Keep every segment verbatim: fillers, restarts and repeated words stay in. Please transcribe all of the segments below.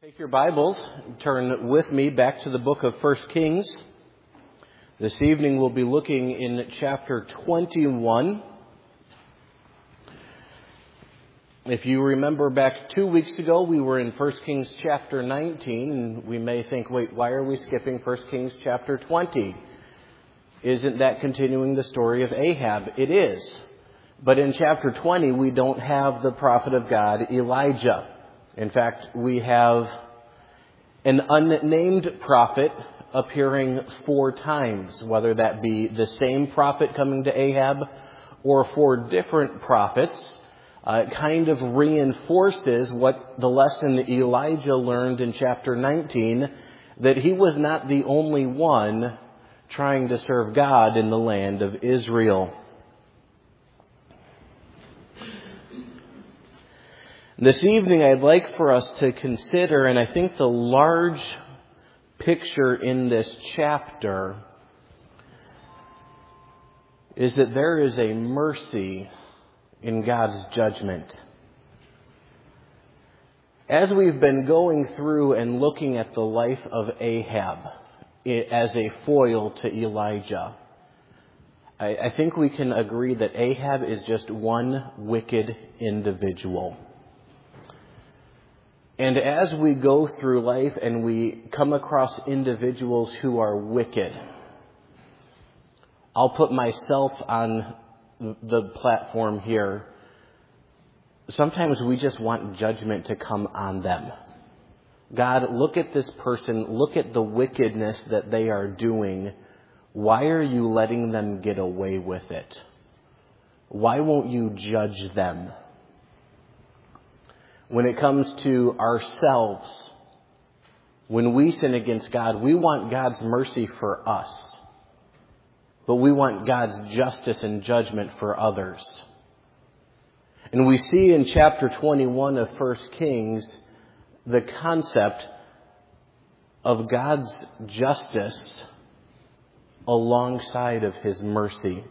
Take your Bibles, turn with me back to the book of First Kings. This evening we'll be looking in chapter twenty-one. If you remember back two weeks ago, we were in First Kings chapter nineteen, and we may think, wait, why are we skipping First Kings chapter twenty? Isn't that continuing the story of Ahab? It is. But in chapter twenty, we don't have the prophet of God, Elijah. In fact, we have an unnamed prophet appearing four times, whether that be the same prophet coming to Ahab or four different prophets. Uh, it kind of reinforces what the lesson Elijah learned in chapter nineteen, that he was not the only one trying to serve God in the land of Israel. This evening I'd like for us to consider, and I think the large picture in this chapter is that there is a mercy in God's judgment. As we've been going through and looking at the life of Ahab as a foil to Elijah, I, I think we can agree that Ahab is just one wicked individual. And as we go through life and we come across individuals who are wicked, I'll put myself on the platform here. Sometimes we just want judgment to come on them. God, look at this person. Look at the wickedness that they are doing. Why are you letting them get away with it? Why won't you judge them? When it comes to ourselves, when we sin against God, we want God's mercy for us, but we want God's justice and judgment for others. And we see in chapter twenty-one of First Kings the concept of God's justice alongside of His mercy.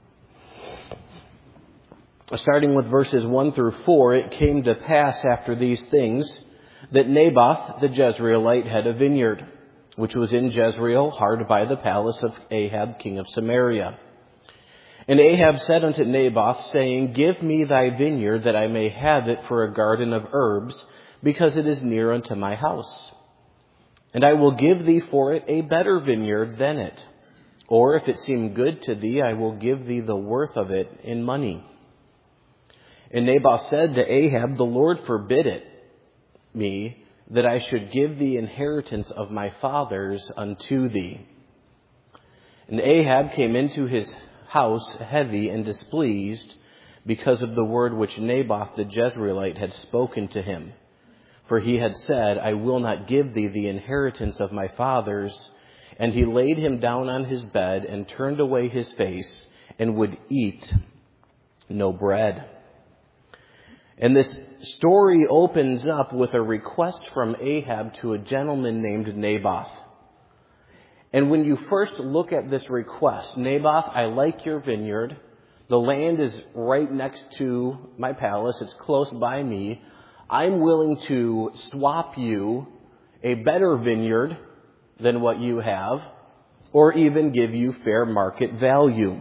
Starting with verses one through four, it came to pass after these things that Naboth the Jezreelite had a vineyard, which was in Jezreel, hard by the palace of Ahab, king of Samaria. And Ahab said unto Naboth, saying, Give me thy vineyard, that I may have it for a garden of herbs, because it is near unto my house. And I will give thee for it a better vineyard than it. Or if it seem good to thee, I will give thee the worth of it in money. And Naboth said to Ahab, The Lord forbid it me, that I should give the inheritance of my fathers unto thee. And Ahab came into his house heavy and displeased, because of the word which Naboth the Jezreelite had spoken to him. For he had said, I will not give thee the inheritance of my fathers. And he laid him down on his bed, and turned away his face, and would eat no bread. And this story opens up with a request from Ahab to a gentleman named Naboth. And when you first look at this request, Naboth, I like your vineyard. The land is right next to my palace. It's close by me. I'm willing to swap you a better vineyard than what you have, or even give you fair market value.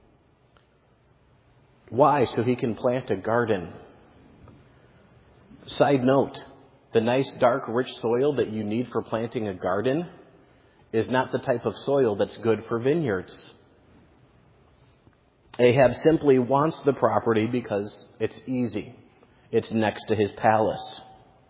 Why? So he can plant a garden. Side note, the nice, dark, rich soil that you need for planting a garden is not the type of soil that's good for vineyards. Ahab simply wants the property because it's easy. It's next to his palace.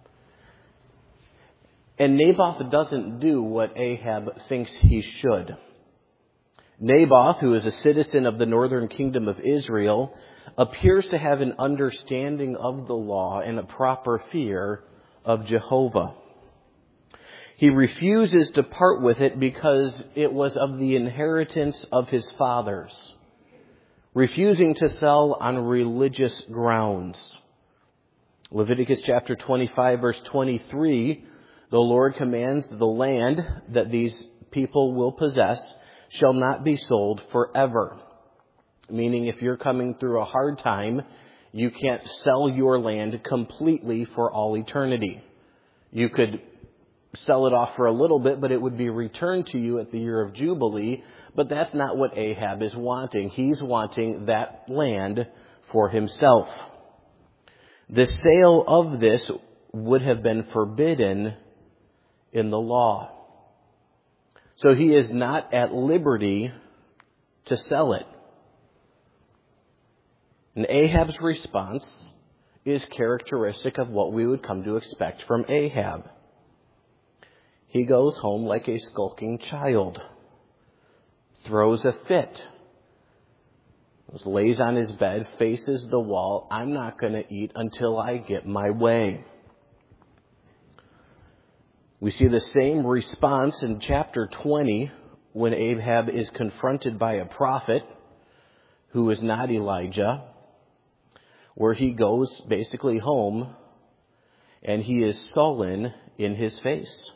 And Naboth doesn't do what Ahab thinks he should. Naboth, who is a citizen of the northern kingdom of Israel, appears to have an understanding of the law and a proper fear of Jehovah. He refuses to part with it because it was of the inheritance of his fathers, refusing to sell on religious grounds. Leviticus chapter twenty-five, verse twenty-three, the Lord commands the land that these people will possess shall not be sold forever. Meaning if you're coming through a hard time, you can't sell your land completely for all eternity. You could sell it off for a little bit, but it would be returned to you at the year of Jubilee. But that's not what Ahab is wanting. He's wanting that land for himself. The sale of this would have been forbidden in the law. So he is not at liberty to sell it. And Ahab's response is characteristic of what we would come to expect from Ahab. He goes home like a skulking child, throws a fit, lays on his bed, faces the wall. I'm not going to eat until I get my way. We see the same response in chapter twenty when Ahab is confronted by a prophet who is not Elijah, where he goes basically home and he is sullen in his face.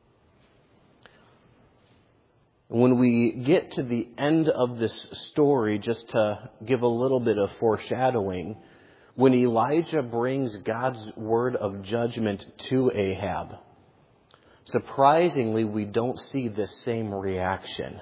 When we get to the end of this story, just to give a little bit of foreshadowing, when Elijah brings God's word of judgment to Ahab, surprisingly, we don't see this same reaction.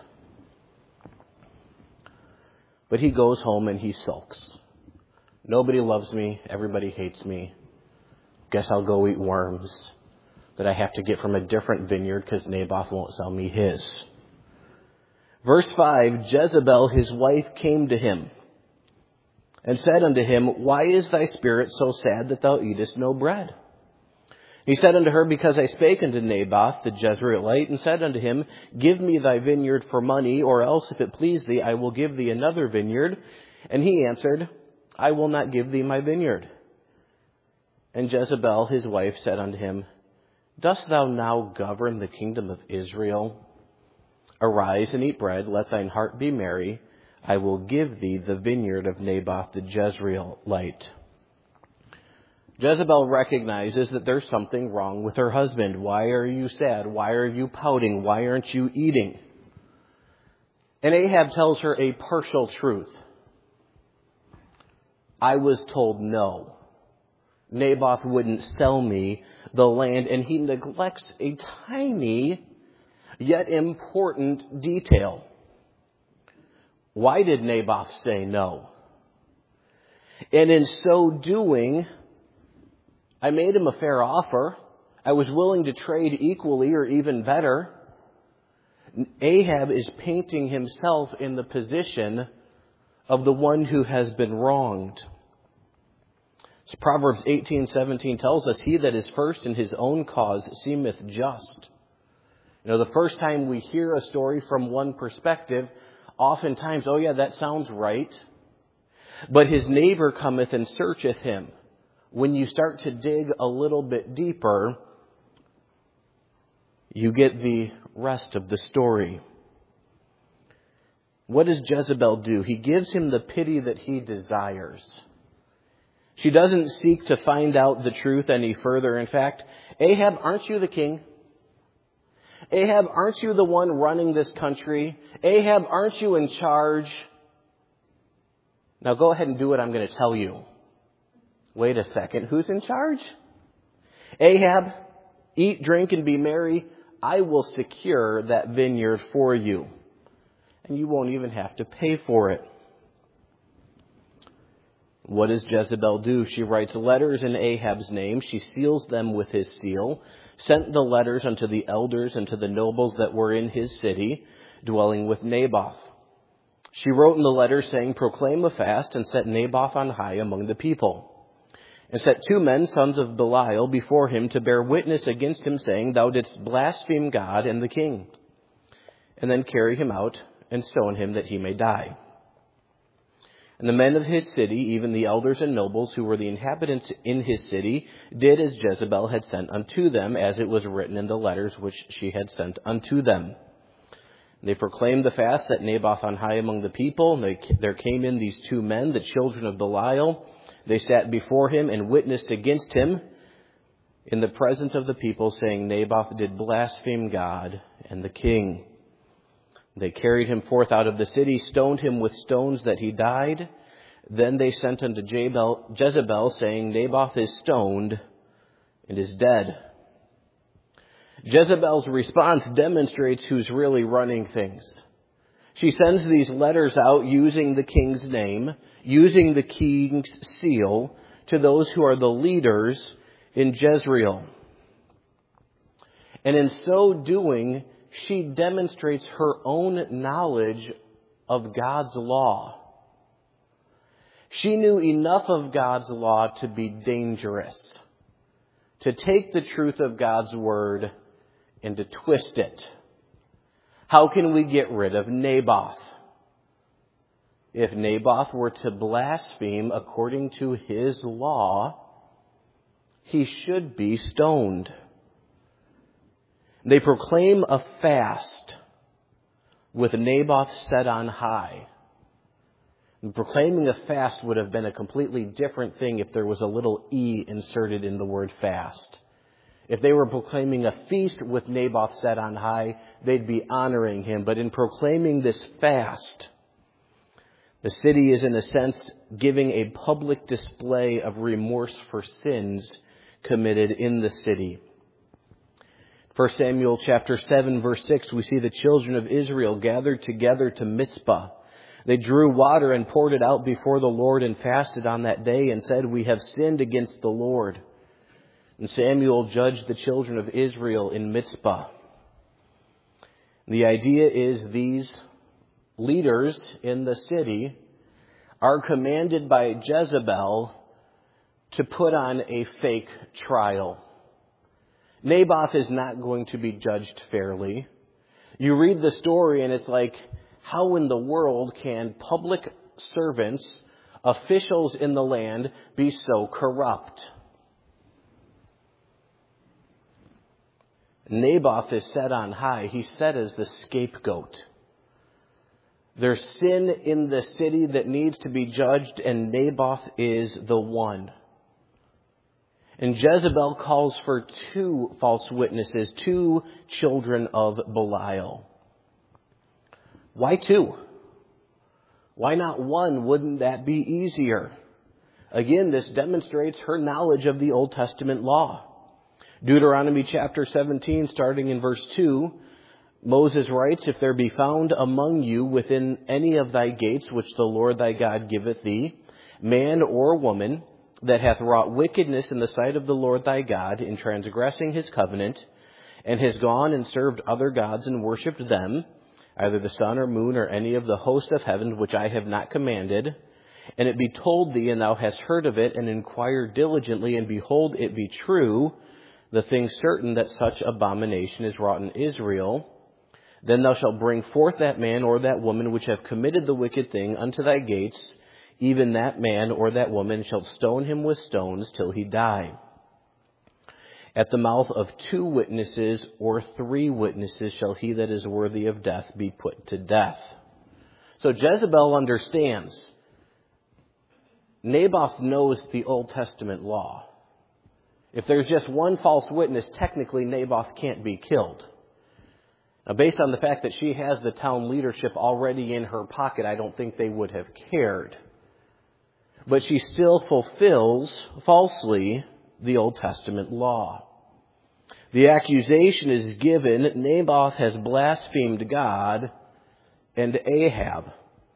But he goes home and he sulks. Nobody loves me. Everybody hates me. Guess I'll go eat worms that I have to get from a different vineyard because Naboth won't sell me his. Verse five, Jezebel, his wife, came to him and said unto him, Why is thy spirit so sad that thou eatest no bread? He said unto her, Because I spake unto Naboth the Jezreelite, and said unto him, Give me thy vineyard for money, or else, if it please thee, I will give thee another vineyard. And he answered, I will not give thee my vineyard. And Jezebel, his wife, said unto him, Dost thou now govern the kingdom of Israel? Arise and eat bread, let thine heart be merry. I will give thee the vineyard of Naboth the Jezreelite. Jezebel recognizes that there's something wrong with her husband. Why are you sad? Why are you pouting? Why aren't you eating? And Ahab tells her a partial truth. I was told no. Naboth wouldn't sell me the land, and he neglects a tiny yet important detail. Why did Naboth say no? And in so doing, I made him a fair offer. I was willing to trade equally or even better. Ahab is painting himself in the position of the one who has been wronged. So Proverbs eighteen seventeen tells us, He that is first in his own cause seemeth just. You know, the first time we hear a story from one perspective, oftentimes, oh yeah, that sounds right. But his neighbor cometh and searcheth him. When you start to dig a little bit deeper, you get the rest of the story. What does Jezebel do? He gives him the pity that he desires. She doesn't seek to find out the truth any further. In fact, Ahab, aren't you the king? Ahab, aren't you the one running this country? Ahab, aren't you in charge? Now go ahead and do what I'm going to tell you. Wait a second. Who's in charge? Ahab, eat, drink, and be merry. I will secure that vineyard for you. And you won't even have to pay for it. What does Jezebel do? She writes letters in Ahab's name. She seals them with his seal. Sent the letters unto the elders and to the nobles that were in his city, dwelling with Naboth. She wrote in the letters, saying, Proclaim a fast, and set Naboth on high among the people. And set two men, sons of Belial, before him to bear witness against him, saying, Thou didst blaspheme God and the king. And then carry him out and stone him that he may die. And the men of his city, even the elders and nobles who were the inhabitants in his city, did as Jezebel had sent unto them, as it was written in the letters which she had sent unto them. They proclaimed the fast, set Naboth on high among the people. And they, there came in these two men, the children of Belial. They sat before him and witnessed against him in the presence of the people, saying, Naboth did blaspheme God and the king. They carried him forth out of the city, stoned him with stones that he died. Then they sent unto Jezebel, saying, Naboth is stoned and is dead. Jezebel's response demonstrates who's really running things. She sends these letters out using the king's name, using the king's seal, to those who are the leaders in Jezreel. And in so doing, she demonstrates her own knowledge of God's law. She knew enough of God's law to be dangerous, to take the truth of God's word and to twist it. How can we get rid of Naboth? If Naboth were to blaspheme according to his law, he should be stoned. They proclaim a fast with Naboth set on high. And proclaiming a fast would have been a completely different thing if there was a little E inserted in the word fast. If they were proclaiming a feast with Naboth set on high, they'd be honoring him. But in proclaiming this fast, the city is in a sense giving a public display of remorse for sins committed in the city. First Samuel chapter seven verse six, we see the children of Israel gathered together to Mizpah. They drew water and poured it out before the Lord and fasted on that day and said, "We have sinned against the Lord." And Samuel judged the children of Israel in Mizpah. The idea is these leaders in the city are commanded by Jezebel to put on a fake trial. Naboth is not going to be judged fairly. You read the story and it's like, how in the world can public servants, officials in the land, be so corrupt? Naboth is set on high. He's set as the scapegoat. There's sin in the city that needs to be judged, and Naboth is the one. And Jezebel calls for two false witnesses, two children of Belial. Why two? Why not one? Wouldn't that be easier? Again, this demonstrates her knowledge of the Old Testament law. Deuteronomy chapter seventeen, starting in verse two, Moses writes, "If there be found among you within any of thy gates, which the Lord thy God giveth thee, man or woman, that hath wrought wickedness in the sight of the Lord thy God, in transgressing his covenant, and has gone and served other gods and worshipped them, either the sun or moon or any of the host of heaven which I have not commanded, and it be told thee, and thou hast heard of it, and inquired diligently, and behold, it be true, the thing certain that such abomination is wrought in Israel, then thou shalt bring forth that man or that woman which have committed the wicked thing unto thy gates, even that man or that woman shalt stone him with stones till he die. At the mouth of two witnesses or three witnesses shall he that is worthy of death be put to death." So Jezebel understands. Naboth knows the Old Testament law. If there's just one false witness, technically Naboth can't be killed. Now, based on the fact that she has the town leadership already in her pocket, I don't think they would have cared. But she still fulfills falsely the Old Testament law. The accusation is given, Naboth has blasphemed God and Ahab.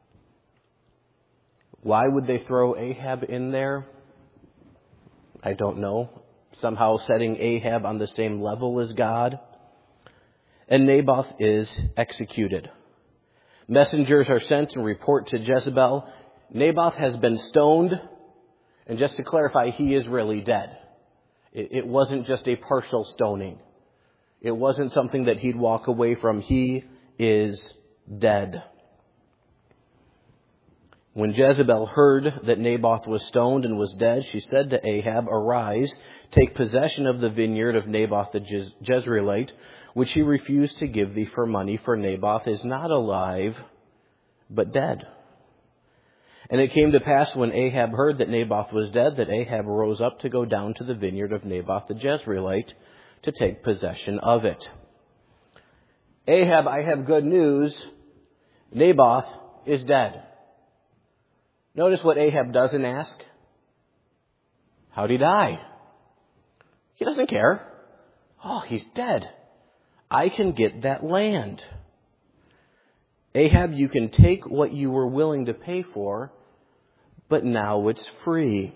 Why would they throw Ahab in there? I don't know. Somehow setting Ahab on the same level as God. And Naboth is executed. Messengers are sent and report to Jezebel, Naboth has been stoned, and just to clarify, he is really dead. It, it wasn't just a partial stoning. It wasn't something that he'd walk away from. He is dead. When Jezebel heard that Naboth was stoned and was dead, she said to Ahab, "Arise, take possession of the vineyard of Naboth the Jez- Jezreelite, which he refused to give thee for money, for Naboth is not alive, but dead." And it came to pass when Ahab heard that Naboth was dead, that Ahab rose up to go down to the vineyard of Naboth the Jezreelite to take possession of it. Ahab, I have good news. Naboth is dead. Notice what Ahab doesn't ask. How'd he die? He doesn't care. Oh, he's dead. I can get that land. Ahab, you can take what you were willing to pay for, but now it's free.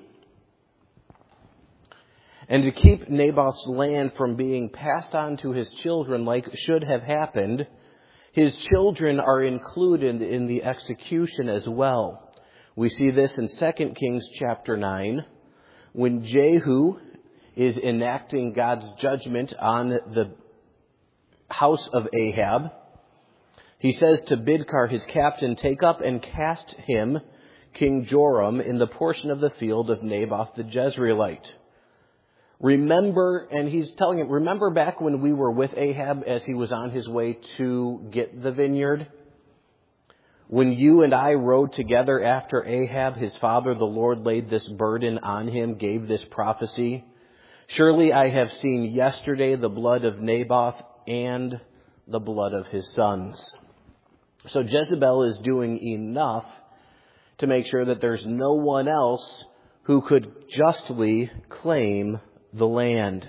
And to keep Naboth's land from being passed on to his children like should have happened, his children are included in the execution as well. We see this in Second Kings chapter nine, when Jehu is enacting God's judgment on the house of Ahab. He says to Bidkar, his captain, take up and cast him, King Joram, in the portion of the field of Naboth the Jezreelite. Remember, and he's telling him, remember back when we were with Ahab as he was on his way to get the vineyard? When you and I rode together after Ahab, his father, the Lord laid this burden on him, gave this prophecy. Surely I have seen yesterday the blood of Naboth and the blood of his sons. So Jezebel is doing enough to make sure that there's no one else who could justly claim the land.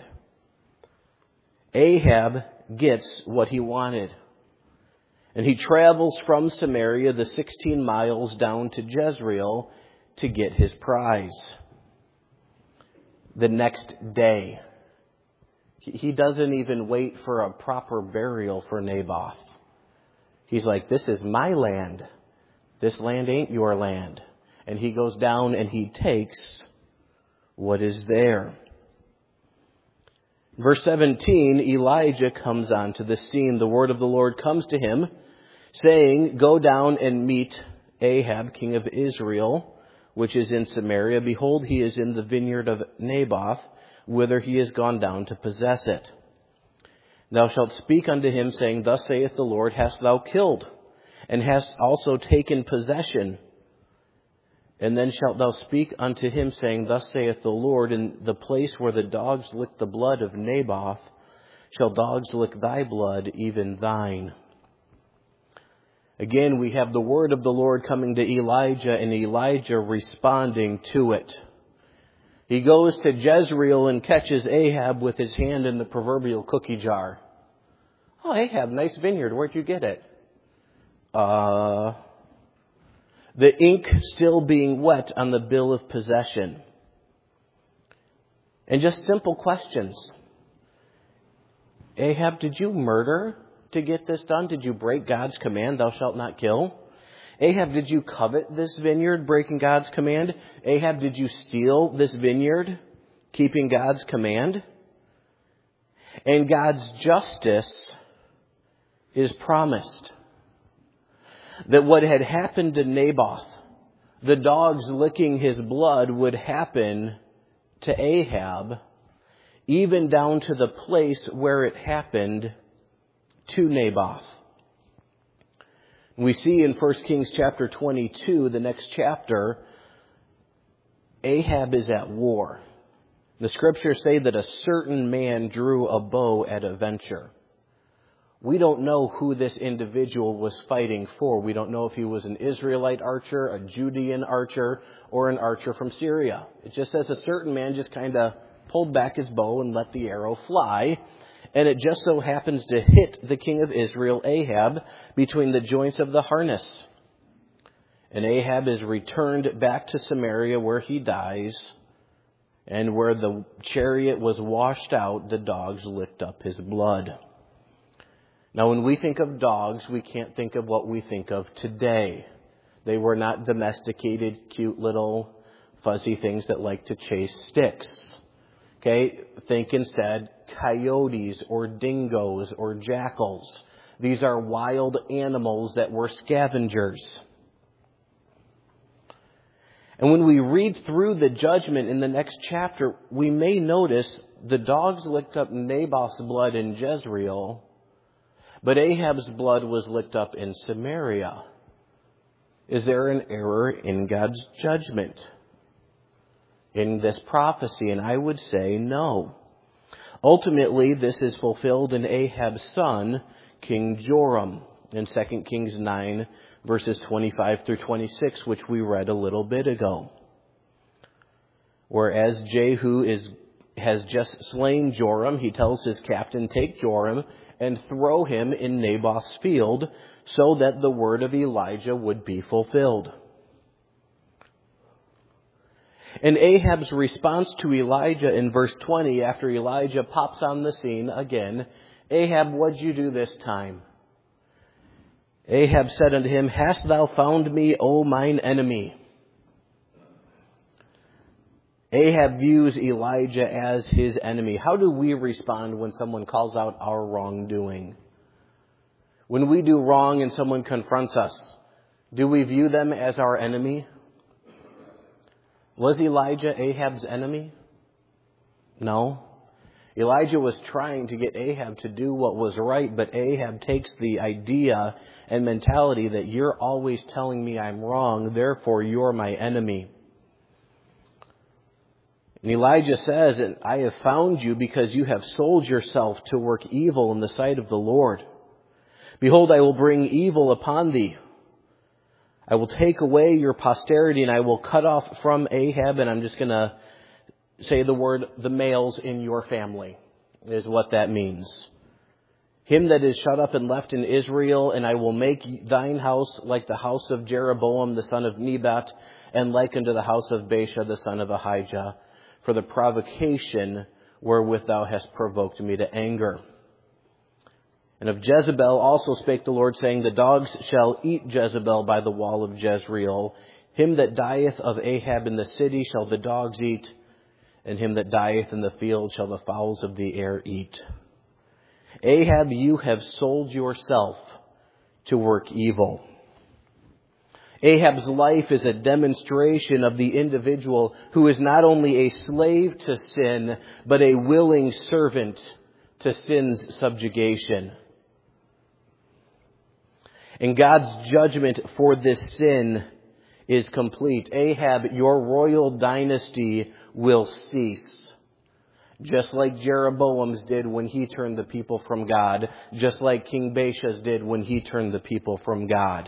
Ahab gets what he wanted. And he travels from Samaria the sixteen miles down to Jezreel to get his prize. The next day, he doesn't even wait for a proper burial for Naboth. He's like, this is my land. This land ain't your land. And he goes down and he takes what is there. Verse seventeen, Elijah comes onto the scene. The word of the Lord comes to him, saying, go down and meet Ahab, king of Israel, which is in Samaria. Behold, he is in the vineyard of Naboth, whither he is gone down to possess it. Thou shalt speak unto him, saying, thus saith the Lord, hast thou killed, and hast also taken possession? And then shalt thou speak unto him, saying, thus saith the Lord, in the place where the dogs lick the blood of Naboth, shall dogs lick thy blood, even thine. Again, we have the word of the Lord coming to Elijah, and Elijah responding to it. He goes to Jezreel and catches Ahab with his hand in the proverbial cookie jar. Oh, Ahab, nice vineyard. Where'd you get it? Uh, the ink still being wet on the bill of possession. And just simple questions. Ahab, did you murder to get this done? Did you break God's command, thou shalt not kill? Ahab, did you covet this vineyard, breaking God's command? Ahab, did you steal this vineyard, keeping God's command? And God's justice is promised. That what had happened to Naboth, the dogs licking his blood, would happen to Ahab, even down to the place where it happened to Naboth. We see in First Kings chapter twenty-two, the next chapter, Ahab is at war. The scriptures say that a certain man drew a bow at a venture. We don't know who this individual was fighting for. We don't know if he was an Israelite archer, a Judean archer, or an archer from Syria. It just says a certain man just kind of pulled back his bow and let the arrow fly. And it just so happens to hit the king of Israel, Ahab, between the joints of the harness. And Ahab is returned back to Samaria, where he dies. And where the chariot was washed out, the dogs licked up his blood. Now, when we think of dogs, we can't think of what we think of today. They were not domesticated, cute little fuzzy things that like to chase sticks. Okay, think instead coyotes or dingoes or jackals. These are wild animals that were scavengers. And when we read through the judgment in the next chapter, we may notice the dogs licked up Naboth's blood in Jezreel, but Ahab's blood was licked up in Samaria. Is there an error in God's judgment in this prophecy? And I would say no. Ultimately, this is fulfilled in Ahab's son, King Joram, in Second Kings nine, verses twenty-five through twenty-six, which we read a little bit ago. Whereas Jehu is has just slain Joram, he tells his captain, take Joram and throw him in Naboth's field so that the word of Elijah would be fulfilled. And Ahab's response to Elijah in verse twenty, after Elijah pops on the scene again, Ahab, what'd you do this time? Ahab said unto him, hast thou found me, O mine enemy? Ahab views Elijah as his enemy. How do we respond when someone calls out our wrongdoing? When we do wrong and someone confronts us, do we view them as our enemy? Was Elijah Ahab's enemy? No. Elijah was trying to get Ahab to do what was right, but Ahab takes the idea and mentality that you're always telling me I'm wrong, therefore you're my enemy. And Elijah says, and I have found you because you have sold yourself to work evil in the sight of the Lord. Behold, I will bring evil upon thee. I will take away your posterity, and I will cut off from Ahab, and I'm just going to say the word, the males in your family, is what that means. Him that is shut up and left in Israel, and I will make thine house like the house of Jeroboam the son of Nebat, and like unto the house of Baasha the son of Ahijah, for the provocation wherewith thou hast provoked me to anger. And of Jezebel also spake the Lord, saying, the dogs shall eat Jezebel by the wall of Jezreel. Him that dieth of Ahab in the city shall the dogs eat, and him that dieth in the field shall the fowls of the air eat. Ahab, you have sold yourself to work evil. Ahab's life is a demonstration of the individual who is not only a slave to sin, but a willing servant to sin's subjugation. And God's judgment for this sin is complete. Ahab, your royal dynasty will cease. Just like Jeroboam's did when he turned the people from God. Just like King Baasha's did when he turned the people from God.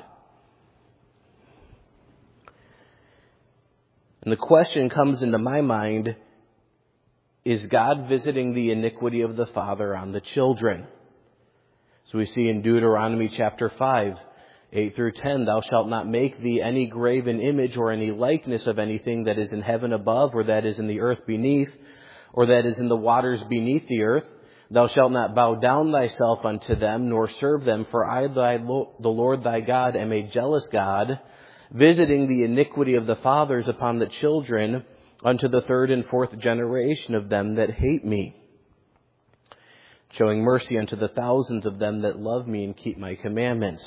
And the question comes into my mind, is God visiting the iniquity of the father on the children? So we see in Deuteronomy chapter five, eight through ten, thou shalt not make thee any graven image or any likeness of anything that is in heaven above, or that is in the earth beneath, or that is in the waters beneath the earth. Thou shalt not bow down thyself unto them, nor serve them, for I, thy, the Lord thy God, am a jealous God, visiting the iniquity of the fathers upon the children unto the third and fourth generation of them that hate me, showing mercy unto the thousands of them that love me and keep my commandments.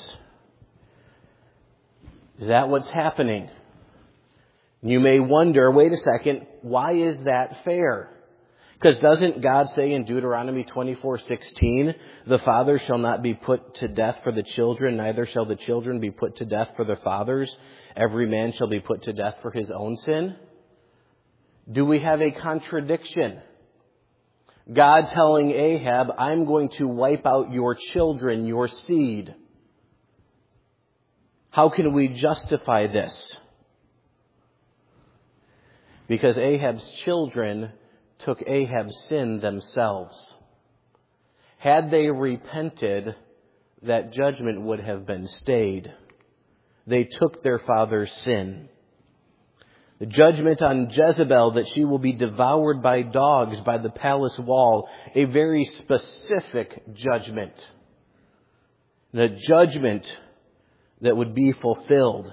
Is that what's happening? You may wonder, wait a second, why is that fair? Because doesn't God say in Deuteronomy twenty-four sixteen, the fathers shall not be put to death for the children, neither shall the children be put to death for their fathers. Every man shall be put to death for his own sin. Do we have a contradiction? God telling Ahab, I'm going to wipe out your children, your seed. How can we justify this? Because Ahab's children took Ahab's sin themselves. Had they repented, that judgment would have been stayed. They took their father's sin. The judgment on Jezebel, that she will be devoured by dogs by the palace wall, a very specific judgment. And a judgment that would be fulfilled.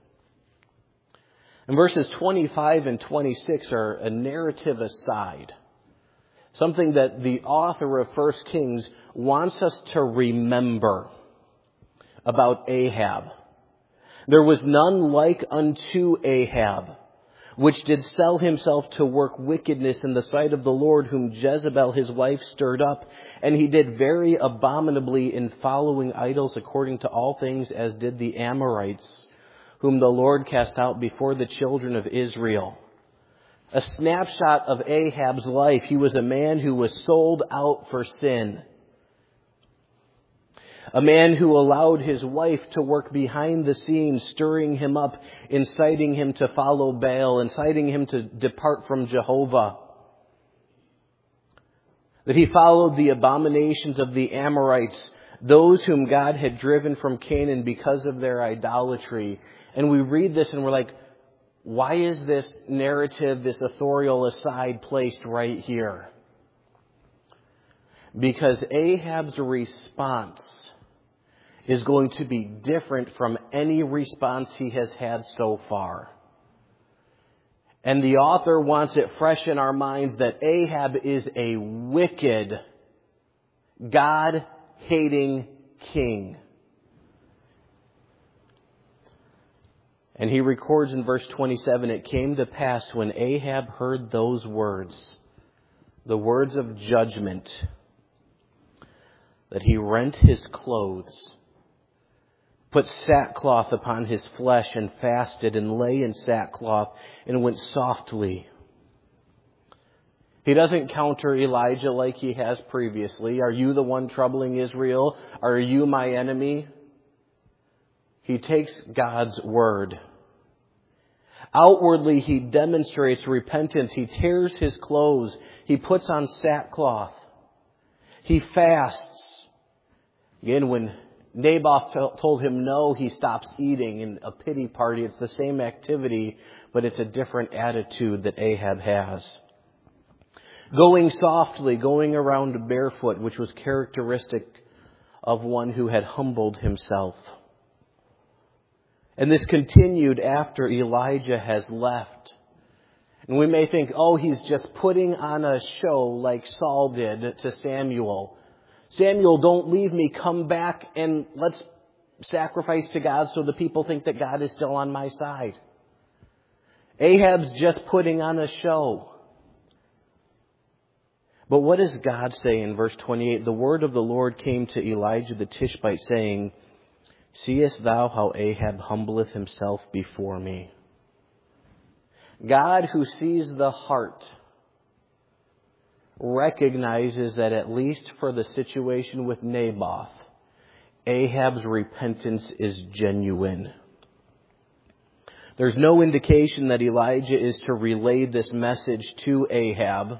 And verses twenty-five and twenty-six are a narrative aside. Something that the author of First Kings wants us to remember about Ahab. There was none like unto Ahab, which did sell himself to work wickedness in the sight of the Lord, whom Jezebel his wife stirred up. And he did very abominably in following idols, according to all things as did the Amorites, whom the Lord cast out before the children of Israel. A snapshot of Ahab's life. He was a man who was sold out for sin. A man who allowed his wife to work behind the scenes, stirring him up, inciting him to follow Baal, inciting him to depart from Jehovah. that he followed the abominations of the Amorites, those whom God had driven from Canaan because of their idolatry. And we read this and we're like, why is this narrative, this authorial aside placed right here? Because Ahab's response is going to be different from any response he has had so far. And the author wants it fresh in our minds that Ahab is a wicked, God-hating king. And he records in verse twenty-seven, it came to pass when Ahab heard those words, the words of judgment, that he rent his clothes, put sackcloth upon his flesh, and fasted, and lay in sackcloth, and went softly. He doesn't counter Elijah like he has previously. Are you the one troubling Israel? Are you my enemy? He takes God's word. Outwardly, he demonstrates repentance. He tears his clothes. He puts on sackcloth. He fasts. Again, when Naboth told him no, he stops eating. In a pity party, it's the same activity, but it's a different attitude that Ahab has. Going softly, going around barefoot, which was characteristic of one who had humbled himself. And this continued after Elijah has left. And we may think, oh, he's just putting on a show like Saul did to Samuel. Samuel, don't leave me. Come back and let's sacrifice to God so the people think that God is still on my side. Ahab's just putting on a show. But what does God say in verse twenty-eight? The word of the Lord came to Elijah the Tishbite, saying, seest thou how Ahab humbleth himself before me? God, who sees the heart, recognizes that at least for the situation with Naboth, Ahab's repentance is genuine. There's no indication that Elijah is to relay this message to Ahab.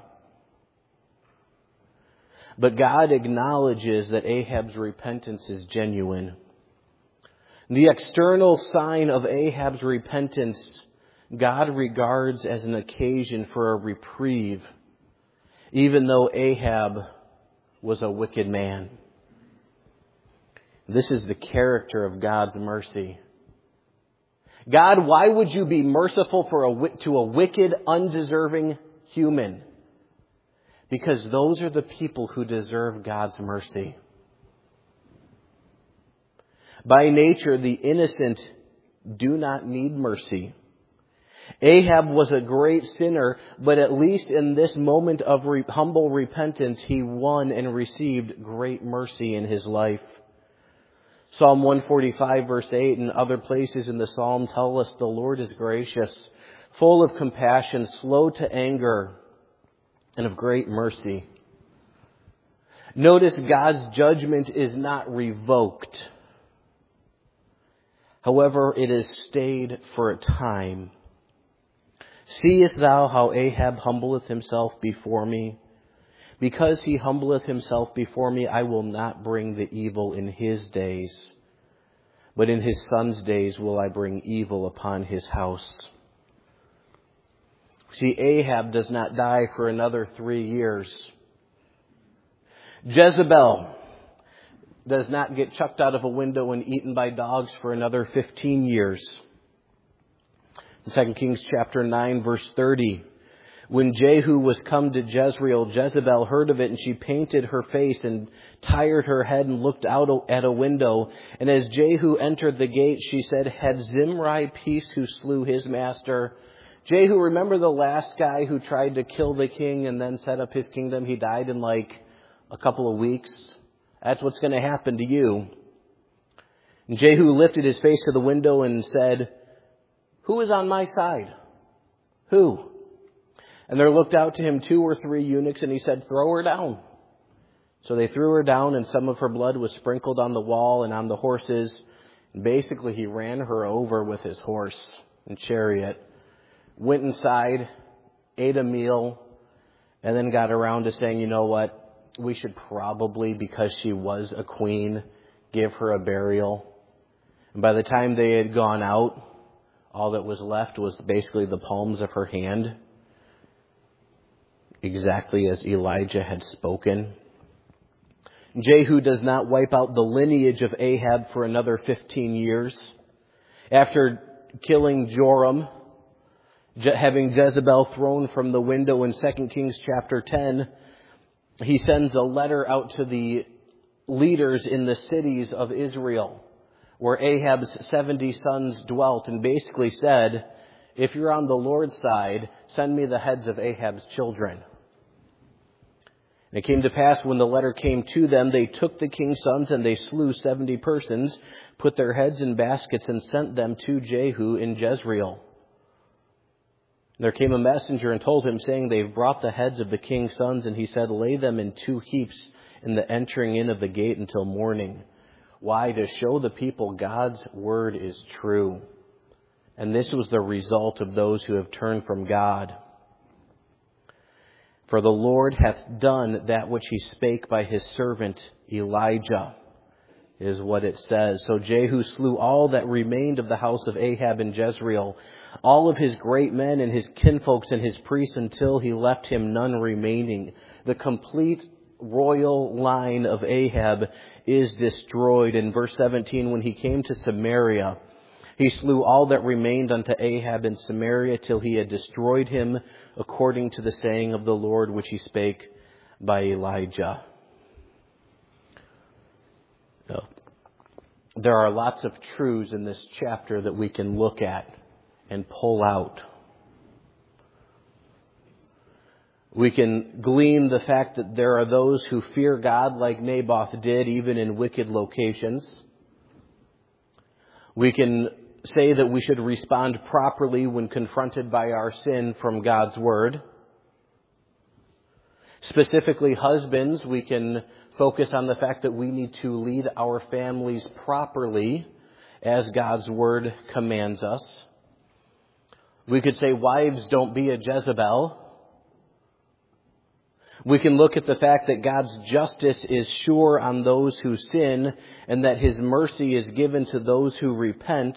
But God acknowledges that Ahab's repentance is genuine. The external sign of Ahab's repentance, God regards as an occasion for a reprieve, even though Ahab was a wicked man. This is the character of God's mercy. God, why would you be merciful for a, to a wicked, undeserving human? Because those are the people who deserve God's mercy. By nature, the innocent do not need mercy. Ahab was a great sinner, but at least in this moment of re- humble repentance, he won and received great mercy in his life. Psalm one forty-five verse eight and other places in the Psalm tell us the Lord is gracious, full of compassion, slow to anger, and of great mercy. Notice God's judgment is not revoked. However, it is stayed for a time. Seest thou how Ahab humbleth himself before me? Because he humbleth himself before me, I will not bring the evil in his days, but in his son's days will I bring evil upon his house. See, Ahab does not die for another three years. Jezebel does not get chucked out of a window and eaten by dogs for another fifteen years. In Second Kings chapter nine, verse thirty, when Jehu was come to Jezreel, Jezebel heard of it, and she painted her face and tired her head and looked out at a window. And as Jehu entered the gate, she said, had Zimri peace who slew his master? Jehu, remember the last guy who tried to kill the king and then set up his kingdom? He died in like a couple of weeks. That's what's going to happen to you. And Jehu lifted his face to the window and said, who is on my side? Who? And there looked out to him two or three eunuchs, and he said, throw her down. So they threw her down, and some of her blood was sprinkled on the wall and on the horses. And basically, he ran her over with his horse and chariot, went inside, ate a meal, and then got around to saying, you know what? we should probably, because she was a queen, give her a burial. And by the time they had gone out, all that was left was basically the palms of her hand, exactly as Elijah had spoken. Jehu does not wipe out the lineage of Ahab for another fifteen years. After killing Joram, having Jezebel thrown from the window in Second Kings chapter ten, he sends a letter out to the leaders in the cities of Israel, where Ahab's seventy sons dwelt, and basically said, if you're on the Lord's side, send me the heads of Ahab's children. And it came to pass when the letter came to them, they took the king's sons and they slew seventy persons, put their heads in baskets and sent them to Jehu in Jezreel. There came a messenger and told him, saying, they've brought the heads of the king's sons. And he said, lay them in two heaps in the entering in of the gate until morning. Why? To show the people God's word is true. And this was the result of those who have turned from God. For the Lord hath done that which he spake by his servant Elijah, is what it says. So Jehu slew all that remained of the house of Ahab in Jezreel, all of his great men and his kinfolks and his priests, until he left him none remaining. The complete royal line of Ahab is destroyed. In verse seventeen, when he came to Samaria, he slew all that remained unto Ahab in Samaria till he had destroyed him, according to the saying of the Lord which he spake by Elijah. So, there are lots of truths in this chapter that we can look at and pull out. We can glean the fact that there are those who fear God like Naboth did, even in wicked locations. We can say that we should respond properly when confronted by our sin from God's word. Specifically, husbands, we can focus on the fact that we need to lead our families properly as God's word commands us. We could say, wives, don't be a Jezebel. We can look at the fact that God's justice is sure on those who sin and that his mercy is given to those who repent.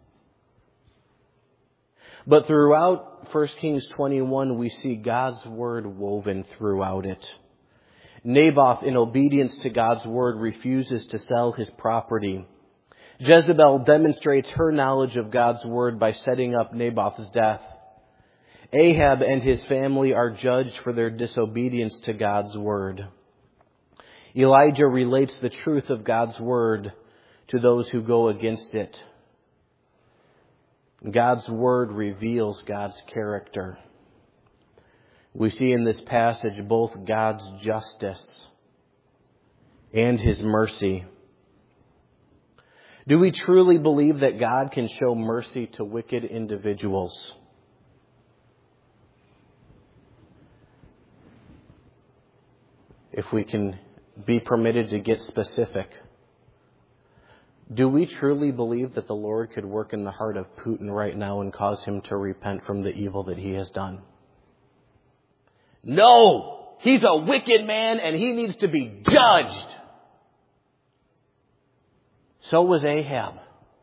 But throughout First Kings twenty-one, we see God's word woven throughout it. Naboth, in obedience to God's word, refuses to sell his property. Jezebel demonstrates her knowledge of God's word by setting up Naboth's death. Ahab and his family are judged for their disobedience to God's word. Elijah relates the truth of God's word to those who go against it. God's word reveals God's character. We see in this passage both God's justice and his mercy. Do we truly believe that God can show mercy to wicked individuals? If we can be permitted to get specific, do we truly believe that the Lord could work in the heart of Putin right now and cause him to repent from the evil that he has done? No! He's a wicked man and he needs to be judged. So was Ahab.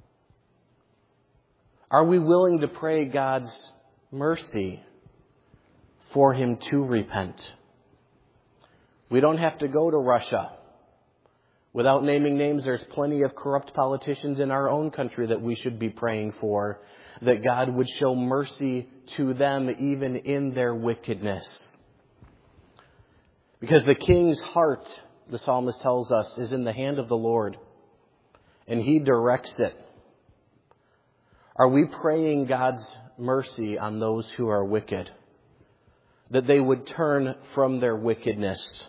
Are we willing to pray God's mercy for him to repent? We don't have to go to Russia. Without naming names, there's plenty of corrupt politicians in our own country that we should be praying for, that God would show mercy to them even in their wickedness. Because the king's heart, the psalmist tells us, is in the hand of the Lord, and he directs it. Are we praying God's mercy on those who are wicked? That they would turn from their wickedness?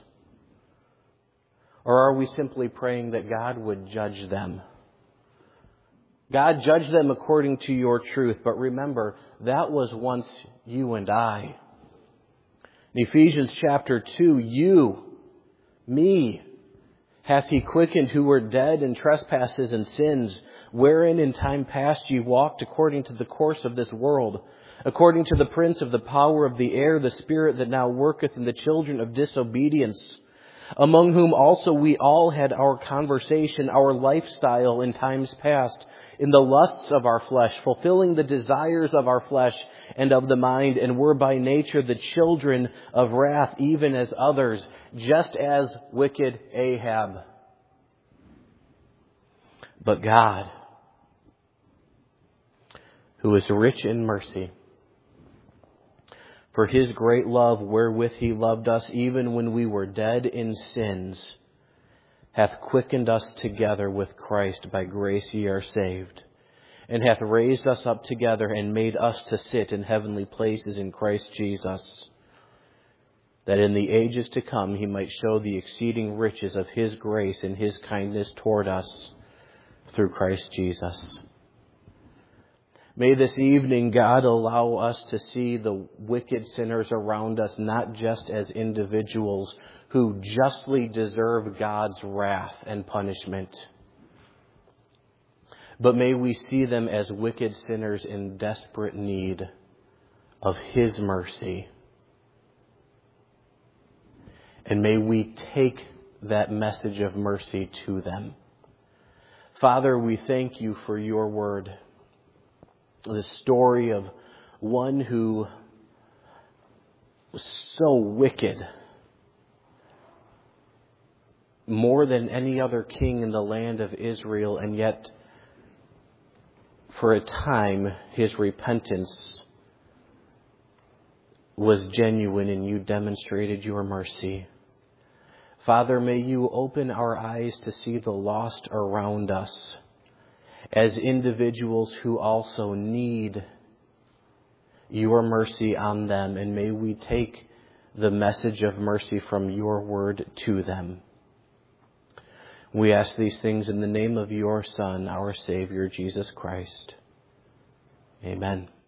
Or are we simply praying that God would judge them? God, judge them according to your truth. But remember, that was once you and I. In Ephesians chapter two, you, me, hath he quickened who were dead in trespasses and sins, wherein in time past ye walked according to the course of this world, according to the prince of the power of the air, the spirit that now worketh in the children of disobedience, among whom also we all had our conversation, our lifestyle in times past, in the lusts of our flesh, fulfilling the desires of our flesh and of the mind, and were by nature the children of wrath, even as others, just as wicked Ahab. But God, who is rich in mercy, for His great love wherewith He loved us, even when we were dead in sins, hath quickened us together with Christ. By grace ye are saved, and hath raised us up together, and made us to sit in heavenly places in Christ Jesus, that in the ages to come He might show the exceeding riches of His grace and His kindness toward us through Christ Jesus. May this evening God allow us to see the wicked sinners around us not just as individuals who justly deserve God's wrath and punishment, but may we see them as wicked sinners in desperate need of His mercy. And may we take that message of mercy to them. Father, we thank You for Your word. The story of one who was so wicked, more than any other king in the land of Israel, and yet for a time his repentance was genuine and You demonstrated Your mercy. Father, may You open our eyes to see the lost around us as individuals who also need Your mercy on them, and may we take the message of mercy from Your word to them. We ask these things in the name of Your Son, our Savior, Jesus Christ. Amen.